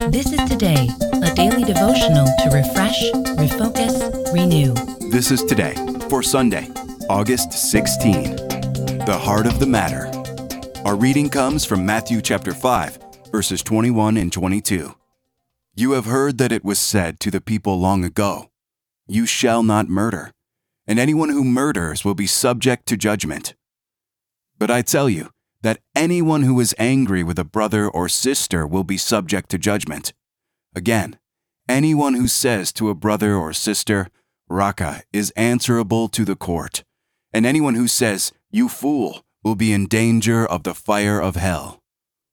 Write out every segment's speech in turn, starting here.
This is Today, a daily devotional to refresh, refocus, renew. This is Today for Sunday, August 16. The heart of the matter. Our reading comes from Matthew chapter 5, verses 21 and 22. You have heard that it was said to the people long ago, "You shall not murder, and anyone who murders will be subject to judgment." But I tell you that anyone who is angry with a brother or sister will be subject to judgment. Again, anyone who says to a brother or sister, "Raka," is answerable to the court, and anyone who says, "You fool," will be in danger of the fire of hell.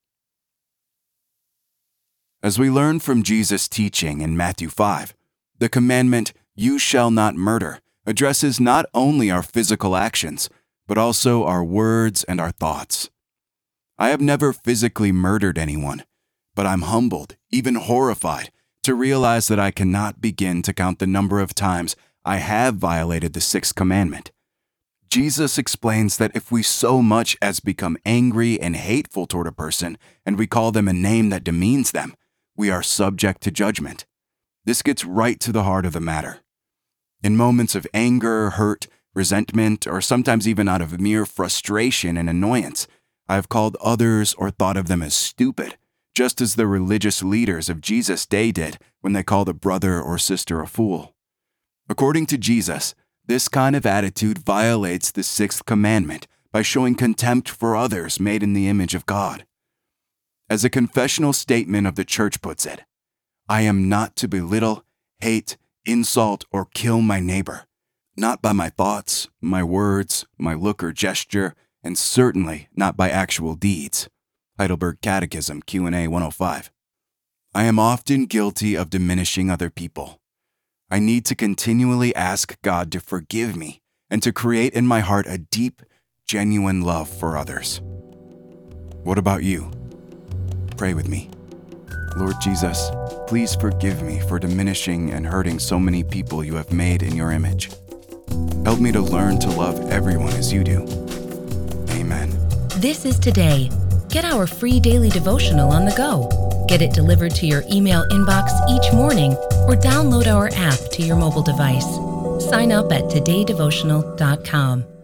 As we learn from Jesus' teaching in Matthew 5, the commandment, "You shall not murder," addresses not only our physical actions, but also our words and our thoughts. I have never physically murdered anyone, but I'm humbled, even horrified, to realize that I cannot begin to count the number of times I have violated the sixth commandment. Jesus explains that if we so much as become angry and hateful toward a person, and we call them a name that demeans them, we are subject to judgment. This gets right to the heart of the matter. In moments of anger, hurt, resentment, or sometimes even out of mere frustration and annoyance, I have called others or thought of them as stupid, just as the religious leaders of Jesus' day did when they called a brother or sister a fool. According to Jesus, this kind of attitude violates the sixth commandment by showing contempt for others made in the image of God. As a confessional statement of the church puts it, I am not to belittle, hate, insult, or kill my neighbor, not by my thoughts, my words, my look or gesture, and certainly not by actual deeds. Heidelberg Catechism, Q&A 105. I am often guilty of diminishing other people. I need to continually ask God to forgive me and to create in my heart a deep, genuine love for others. What about you? Pray with me. Lord Jesus, please forgive me for diminishing and hurting so many people you have made in your image. Help me to learn to love everyone as you do. Amen. This is Today. Get our free daily devotional on the go. Get it delivered to your email inbox each morning or download our app to your mobile device. Sign up at todaydevotional.com.